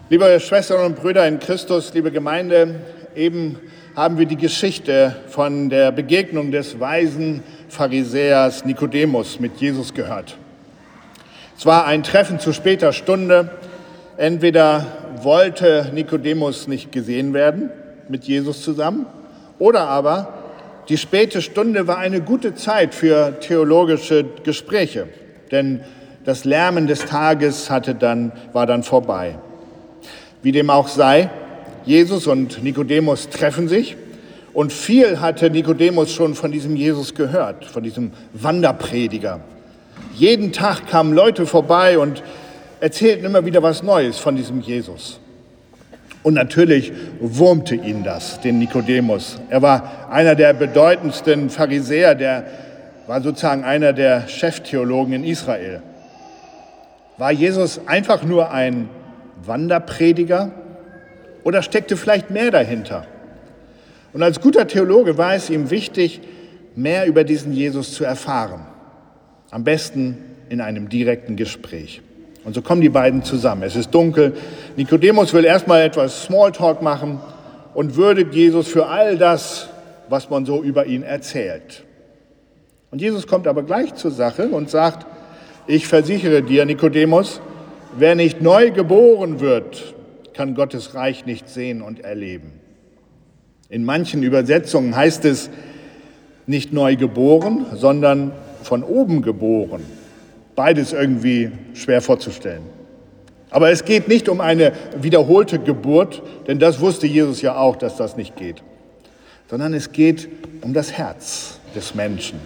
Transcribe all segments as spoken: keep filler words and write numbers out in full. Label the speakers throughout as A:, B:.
A: Liebe Schwestern und Brüder in Christus, liebe Gemeinde, eben haben wir die Geschichte von der Begegnung des weisen Pharisäers Nikodemus mit Jesus gehört. Es war ein Treffen zu später Stunde. Entweder wollte Nikodemus nicht gesehen werden mit Jesus zusammen, oder aber die späte Stunde war eine gute Zeit für theologische Gespräche, denn das Lärmen des Tages hatte dann, war dann vorbei. Wie dem auch sei, Jesus und Nikodemus treffen sich und viel hatte Nikodemus schon von diesem Jesus gehört, von diesem Wanderprediger. Jeden Tag kamen Leute vorbei und erzählten immer wieder was Neues von diesem Jesus. Und natürlich wurmte ihn das, den Nikodemus. Er war einer der bedeutendsten Pharisäer, der war sozusagen einer der Cheftheologen in Israel. War Jesus einfach nur ein Wanderprediger oder steckte vielleicht mehr dahinter? Und als guter Theologe war es ihm wichtig, mehr über diesen Jesus zu erfahren. Am besten in einem direkten Gespräch. Und so kommen die beiden zusammen. Es ist dunkel. Nikodemus will erstmal etwas Smalltalk machen und würdigt Jesus für all das, was man so über ihn erzählt. Und Jesus kommt aber gleich zur Sache und sagt: Ich versichere dir, Nikodemus, wer nicht neu geboren wird, kann Gottes Reich nicht sehen und erleben. In manchen Übersetzungen heißt es nicht neu geboren, sondern von oben geboren. Beides irgendwie schwer vorzustellen. Aber es geht nicht um eine wiederholte Geburt, denn das wusste Jesus ja auch, dass das nicht geht. Sondern es geht um das Herz des Menschen.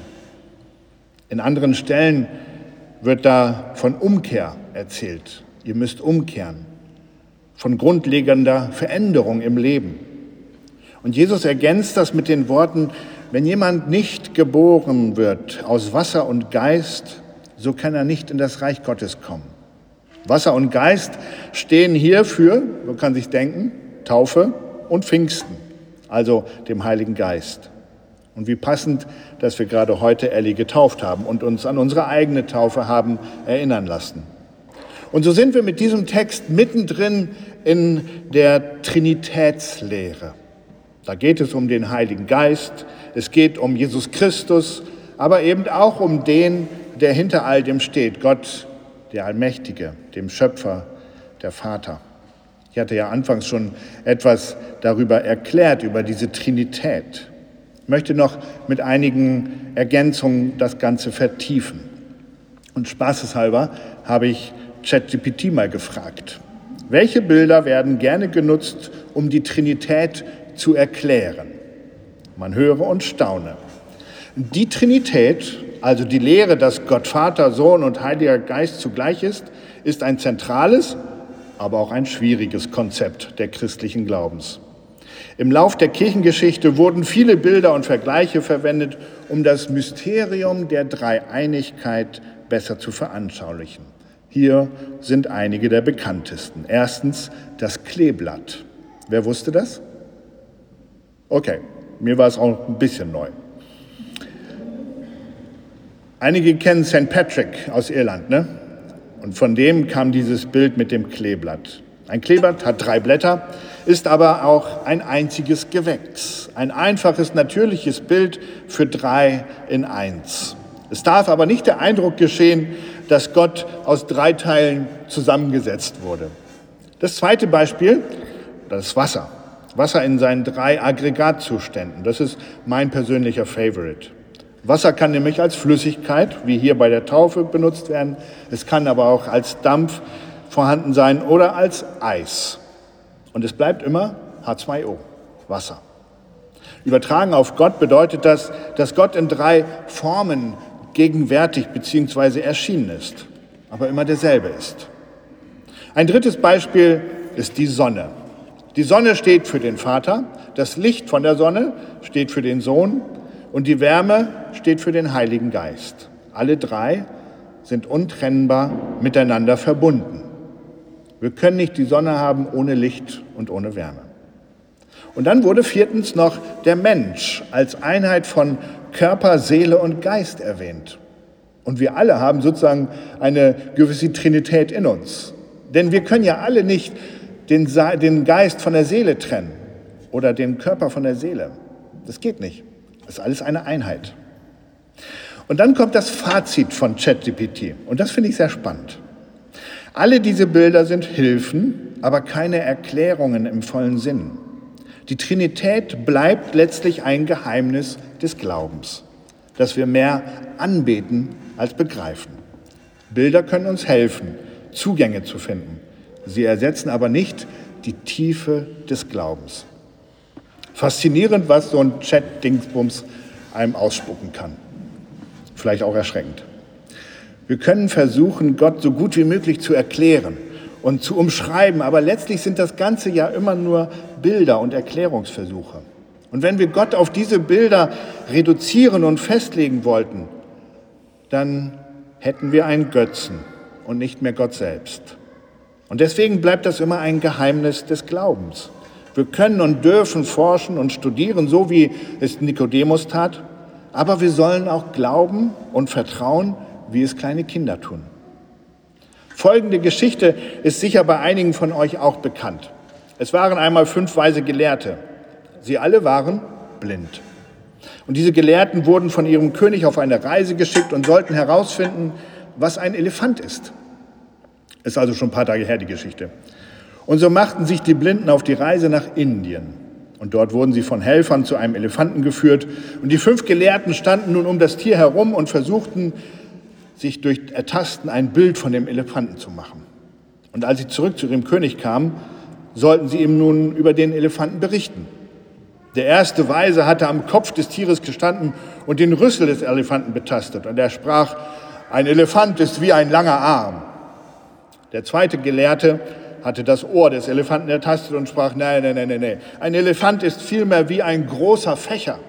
A: In anderen Stellen wird da von Umkehr erzählt. Ihr müsst umkehren. Von grundlegender Veränderung im Leben. Und Jesus ergänzt das mit den Worten: Wenn jemand nicht geboren wird aus Wasser und Geist, so kann er nicht in das Reich Gottes kommen. Wasser und Geist stehen hier für, man kann sich denken, Taufe und Pfingsten, also dem Heiligen Geist. Und wie passend, dass wir gerade heute Elli getauft haben und uns an unsere eigene Taufe haben erinnern lassen. Und so sind wir mit diesem Text mittendrin in der Trinitätslehre. Da geht es um den Heiligen Geist, es geht um Jesus Christus, aber eben auch um den, der hinter all dem steht, Gott, der Allmächtige, dem Schöpfer, der Vater. Ich hatte ja anfangs schon etwas darüber erklärt, über diese Trinität. Ich möchte noch mit einigen Ergänzungen das Ganze vertiefen. Und spaßeshalber habe ich ChatGPT mal gefragt: Welche Bilder werden gerne genutzt, um die Trinität zu erklären? Man höre und staune. Die Trinität, also die Lehre, dass Gott Vater, Sohn und Heiliger Geist zugleich ist, ist ein zentrales, aber auch ein schwieriges Konzept der christlichen Glaubens. Im Lauf der Kirchengeschichte wurden viele Bilder und Vergleiche verwendet, um das Mysterium der Dreieinigkeit besser zu veranschaulichen. Hier sind einige der bekanntesten. Erstens das Kleeblatt. Wer wusste das? Okay, mir war es auch ein bisschen neu. Einige kennen Sankt Patrick aus Irland, ne? Und von dem kam dieses Bild mit dem Kleeblatt. Ein Kleeblatt hat drei Blätter, ist aber auch ein einziges Gewächs. Ein einfaches, natürliches Bild für drei in eins. Es darf aber nicht der Eindruck geschehen, dass Gott aus drei Teilen zusammengesetzt wurde. Das zweite Beispiel, das Wasser. Wasser in seinen drei Aggregatzuständen. Das ist mein persönlicher Favorite. Wasser kann nämlich als Flüssigkeit, wie hier bei der Taufe, benutzt werden. Es kann aber auch als Dampf vorhanden sein oder als Eis. Und es bleibt immer H zwei O, Wasser. Übertragen auf Gott bedeutet das, dass Gott in drei Formen gegenwärtig bzw. erschienen ist, aber immer derselbe ist. Ein drittes Beispiel ist die Sonne. Die Sonne steht für den Vater, das Licht von der Sonne steht für den Sohn und die Wärme steht für den Heiligen Geist. Alle drei sind untrennbar miteinander verbunden. Wir können nicht die Sonne haben ohne Licht und ohne Wärme. Und dann wurde viertens noch der Mensch als Einheit von Körper, Seele und Geist erwähnt. Und wir alle haben sozusagen eine gewisse Trinität in uns. Denn wir können ja alle nicht den, den Geist von der Seele trennen oder den Körper von der Seele. Das geht nicht. Das ist alles eine Einheit. Und dann kommt das Fazit von ChatGPT. Und das finde ich sehr spannend. Alle diese Bilder sind Hilfen, aber keine Erklärungen im vollen Sinn. Die Trinität bleibt letztlich ein Geheimnis des Glaubens, das wir mehr anbeten als begreifen. Bilder können uns helfen, Zugänge zu finden. Sie ersetzen aber nicht die Tiefe des Glaubens. Faszinierend, was so ein Chat-Dingsbums einem ausspucken kann. Vielleicht auch erschreckend. Wir können versuchen, Gott so gut wie möglich zu erklären und zu umschreiben, aber letztlich sind das Ganze ja immer nur Bilder und Erklärungsversuche. Und wenn wir Gott auf diese Bilder reduzieren und festlegen wollten, dann hätten wir einen Götzen und nicht mehr Gott selbst. Und deswegen bleibt das immer ein Geheimnis des Glaubens. Wir können und dürfen forschen und studieren, so wie es Nikodemus tat, aber wir sollen auch glauben und vertrauen, wie es kleine Kinder tun. Folgende Geschichte ist sicher bei einigen von euch auch bekannt. Es waren einmal fünf weise Gelehrte. Sie alle waren blind. Und diese Gelehrten wurden von ihrem König auf eine Reise geschickt und sollten herausfinden, was ein Elefant ist. Ist also schon ein paar Tage her, die Geschichte. Und so machten sich die Blinden auf die Reise nach Indien. Und dort wurden sie von Helfern zu einem Elefanten geführt. Und die fünf Gelehrten standen nun um das Tier herum und versuchten, sich durch Ertasten ein Bild von dem Elefanten zu machen. Und als sie zurück zu ihrem König kamen, sollten sie ihm nun über den Elefanten berichten. Der erste Weise hatte am Kopf des Tieres gestanden und den Rüssel des Elefanten betastet. Und er sprach, ein Elefant ist wie ein langer Arm. Der zweite Gelehrte hatte das Ohr des Elefanten ertastet und sprach, nein, nein, nein, nein, nein. Ein Elefant ist vielmehr wie ein großer Fächer.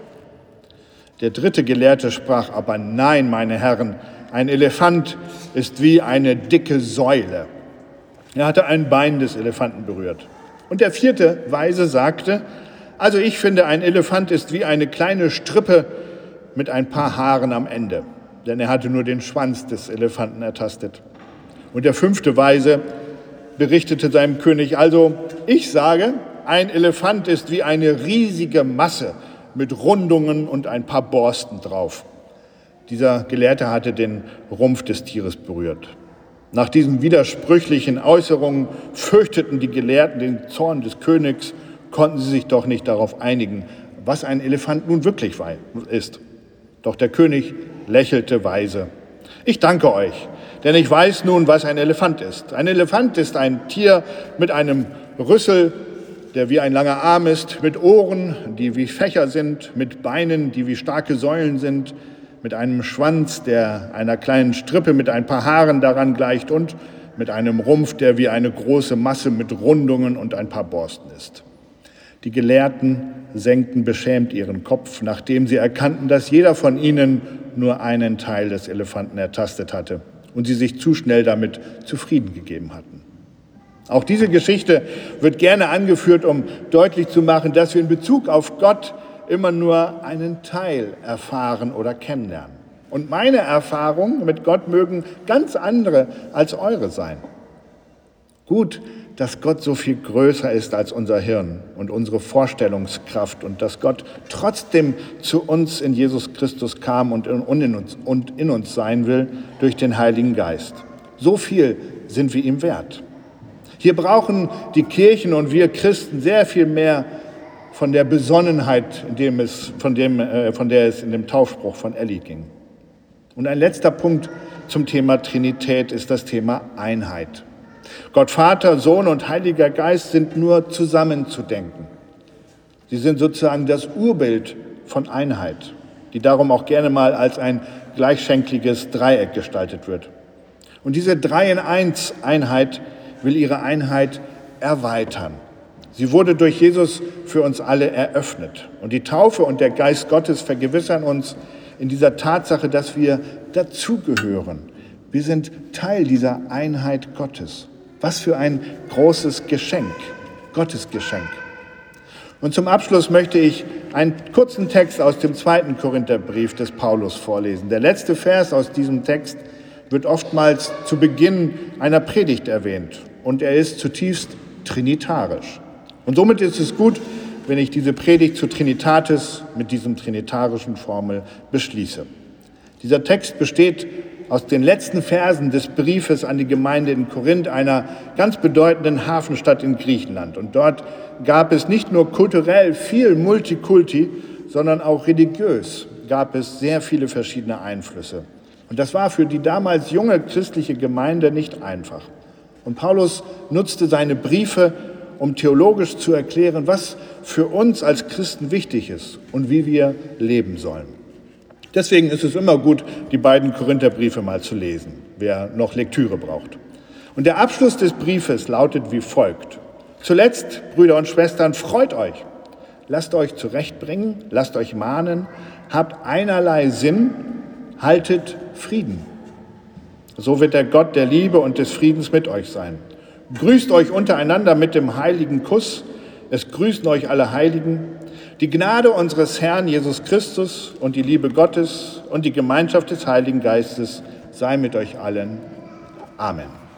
A: Der dritte Gelehrte sprach, aber nein, meine Herren, ein Elefant ist wie eine dicke Säule. Er hatte ein Bein des Elefanten berührt. Und der vierte Weise sagte, also ich finde, ein Elefant ist wie eine kleine Strippe mit ein paar Haaren am Ende. Denn er hatte nur den Schwanz des Elefanten ertastet. Und der fünfte Weise berichtete seinem König, also ich sage, ein Elefant ist wie eine riesige Masse mit Rundungen und ein paar Borsten drauf. Dieser Gelehrte hatte den Rumpf des Tieres berührt. Nach diesen widersprüchlichen Äußerungen fürchteten die Gelehrten den Zorn des Königs, konnten sie sich doch nicht darauf einigen, was ein Elefant nun wirklich ist. Doch der König lächelte weise. Ich danke euch, denn ich weiß nun, was ein Elefant ist. Ein Elefant ist ein Tier mit einem Rüssel, der wie ein langer Arm ist, mit Ohren, die wie Fächer sind, mit Beinen, die wie starke Säulen sind, mit einem Schwanz, der einer kleinen Strippe mit ein paar Haaren daran gleicht und mit einem Rumpf, der wie eine große Masse mit Rundungen und ein paar Borsten ist. Die Gelehrten senkten beschämt ihren Kopf, nachdem sie erkannten, dass jeder von ihnen nur einen Teil des Elefanten ertastet hatte und sie sich zu schnell damit zufrieden gegeben hatten. Auch diese Geschichte wird gerne angeführt, um deutlich zu machen, dass wir in Bezug auf Gott immer nur einen Teil erfahren oder kennenlernen. Und meine Erfahrungen mit Gott mögen ganz andere als eure sein. Gut, dass Gott so viel größer ist als unser Hirn und unsere Vorstellungskraft und dass Gott trotzdem zu uns in Jesus Christus kam und in uns, und in uns sein will durch den Heiligen Geist. So viel sind wir ihm wert. Hier brauchen die Kirchen und wir Christen sehr viel mehr von der Besonnenheit, in dem es, von, dem, äh, von der es in dem Taufspruch von Elli ging. Und ein letzter Punkt zum Thema Trinität ist das Thema Einheit. Gott Vater, Sohn und Heiliger Geist sind nur zusammenzudenken. Sie sind sozusagen das Urbild von Einheit, die darum auch gerne mal als ein gleichschenkliges Dreieck gestaltet wird. Und diese Drei-in-Eins-Einheit will ihre Einheit erweitern. Sie wurde durch Jesus für uns alle eröffnet. Und die Taufe und der Geist Gottes vergewissern uns in dieser Tatsache, dass wir dazugehören. Wir sind Teil dieser Einheit Gottes. Was für ein großes Geschenk, Gottes Geschenk. Und zum Abschluss möchte ich einen kurzen Text aus dem zweiten Korintherbrief des Paulus vorlesen. Der letzte Vers aus diesem Text wird oftmals zu Beginn einer Predigt erwähnt und er ist zutiefst trinitarisch. Und somit ist es gut, wenn ich diese Predigt zu Trinitatis mit diesem trinitarischen Formel beschließe. Dieser Text besteht aus den letzten Versen des Briefes an die Gemeinde in Korinth, einer ganz bedeutenden Hafenstadt in Griechenland. Und dort gab es nicht nur kulturell viel Multikulti, sondern auch religiös gab es sehr viele verschiedene Einflüsse. Und das war für die damals junge christliche Gemeinde nicht einfach. Und Paulus nutzte seine Briefe, um theologisch zu erklären, was für uns als Christen wichtig ist und wie wir leben sollen. Deswegen ist es immer gut, die beiden Korintherbriefe mal zu lesen, wer noch Lektüre braucht. Und der Abschluss des Briefes lautet wie folgt. Zuletzt, Brüder und Schwestern, freut euch. Lasst euch zurechtbringen, lasst euch mahnen, habt einerlei Sinn, haltet Frieden. So wird der Gott der Liebe und des Friedens mit euch sein. Grüßt euch untereinander mit dem heiligen Kuss. Es grüßen euch alle Heiligen. Die Gnade unseres Herrn Jesus Christus und die Liebe Gottes und die Gemeinschaft des Heiligen Geistes sei mit euch allen. Amen.